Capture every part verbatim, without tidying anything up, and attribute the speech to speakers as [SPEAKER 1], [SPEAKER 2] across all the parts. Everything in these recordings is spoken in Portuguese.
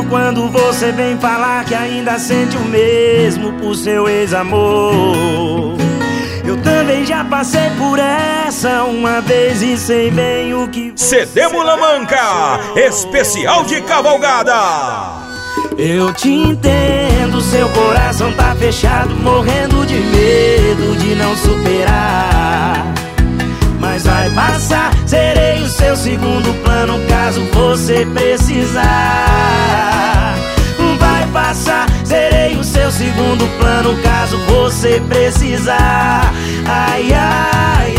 [SPEAKER 1] dor quando você vem falar que ainda sente o mesmo por seu ex-amor. Eu também já passei por essa uma vez e sei bem o que
[SPEAKER 2] C D Mulamanca, especial de cavalgada.
[SPEAKER 1] Eu te entendo, seu coração tá fechado, morrendo de medo de não superar. Mas vai passar, serei o seu segundo plano caso você precisar. Vai passar, serei o seu segundo plano caso você precisar. Ai, ai,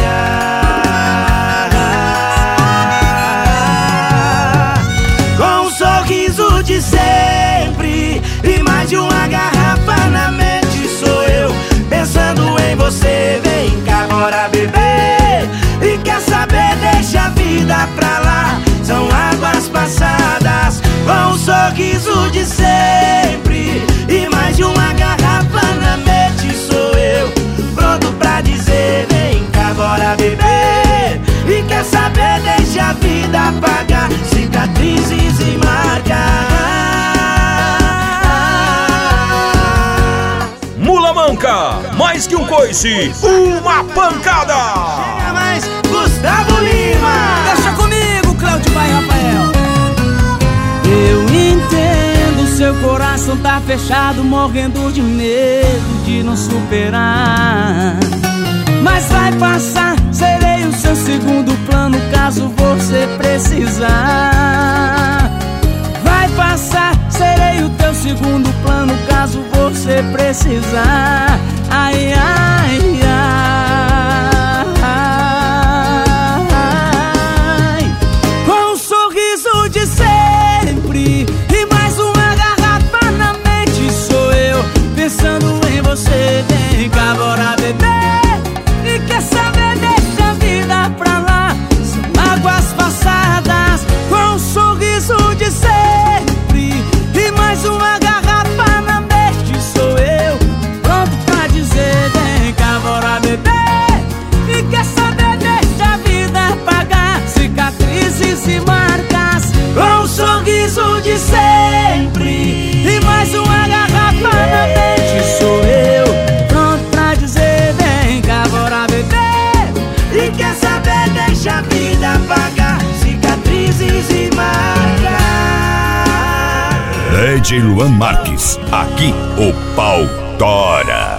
[SPEAKER 1] ai. Com um sorriso de sempre e mais de uma garrafa na mente sou eu, pensando em você. Vem cá, bora beber. E quer saber, deixa a vida pra lá, são águas passadas. Com um sorriso de sempre e mais de uma garrafa na mente sou eu, pronto pra dizer: vem cá, bora beber. E quer saber, deixa a vida apagar cicatrizes e marcas.
[SPEAKER 2] Mulamanca, mais que um coice, uma pancada.
[SPEAKER 1] Chega mais, Gustavo Lima.
[SPEAKER 3] Deixa comigo, Cláudio Pai Rafael. Eu entendo, seu coração tá fechado, morrendo de medo de não superar. Mas vai passar, serei o seu segundo plano caso você precisar. Vai passar, serei o teu segundo plano caso você precisar. Ai, ai, ai. Com um sorriso de sempre e mais uma garrafa na mente sou eu, pensando em você. Vem cá, bora beber. E quer saber, deixa a vida pra lá, são águas passadas. Com um sorriso de sempre e mais uma garrafa na mente sou eu, pronto pra dizer: vem cá, bora beber. E quer saber, deixa a vida apagar cicatrizes e marcas.
[SPEAKER 1] Com um sorriso de sempre
[SPEAKER 3] E mais uma garrafa na mente sou eu, pronto pra dizer: vem cá, bora beber.
[SPEAKER 1] e quer saber, deixa a vida apagar cicatrizes e marcas.
[SPEAKER 4] D J Luan Marques, aqui o pau tora.